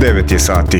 9 je sati.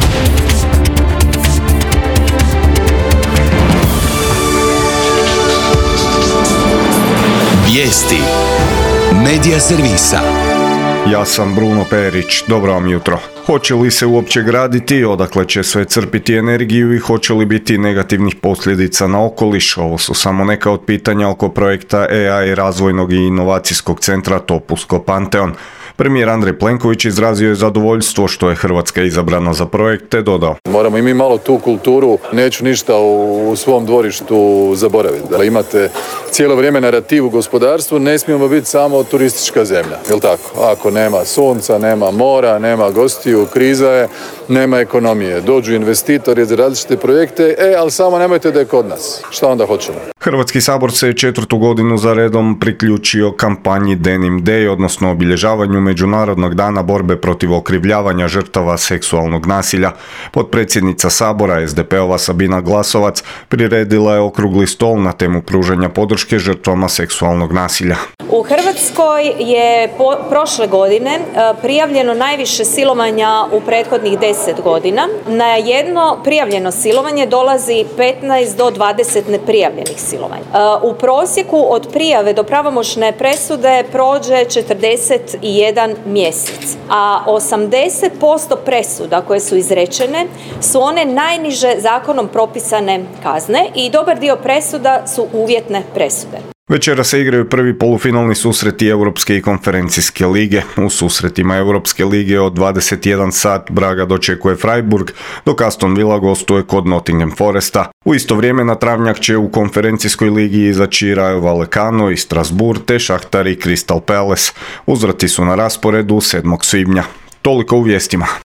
Vijesti Medija servisa. Ja sam Bruno Perić, dobro vam jutro. Hoće li se uopće graditi, odakle će sve crpiti energiju i hoće li biti negativnih posljedica na okoliš? Ovo su samo neka od pitanja oko projekta AI razvojnog i inovacijskog centra Topusko Panteon. Premijer Andrej Plenković izrazio je zadovoljstvo što je Hrvatska izabrana za projekt, te dodao: Moramo i mi malo tu kulturu, neću ništa u svom dvorištu zaboraviti. Da imate cijelo vrijeme narativ u gospodarstvu, ne smijemo biti samo turistička zemlja, jel tako? Ako nema sunca, nema mora, nema gostiju, kriza je, nema ekonomije. Dođu investitori za različite projekte, ali samo nemojte da je kod nas. Šta onda hoćemo? Hrvatski sabor se 4. godinu za redom priključio kampanji Denim Day, odnosno obilježavanju Međunarodnog dana borbe protiv okrivljavanja žrtava seksualnog nasilja. Potpredsjednica Sabora SDP-ova Sabina Glasovac priredila je okrugli stol na temu pružanja podrške žrtvama seksualnog nasilja. U Hrvatskoj je prošle godine prijavljeno najviše silovanja u prethodnih 10 godina. Na jedno prijavljeno silovanje dolazi 15 do 20 neprijavljenih silovanja. U prosjeku od prijave do pravomoćne presude prođe 41 mjesec, a 80% presuda koje su izrečene su one najniže zakonom propisane kazne i dobar dio presuda su uvjetne presude. Večera se igraju prvi polufinalni susreti Europske i konferencijske lige. U susretima Europske lige od 21 sat Braga dočekuje Freiburg, dok Aston Villa gostuje kod Nottingham Foresta. U isto vrijeme na travnjak će u konferencijskoj ligi izaći Rayo Vallecano i Strasbourg, te Šahtar i Crystal Palace. Uzvrati su na rasporedu 7. svibnja. Toliko u vijestima.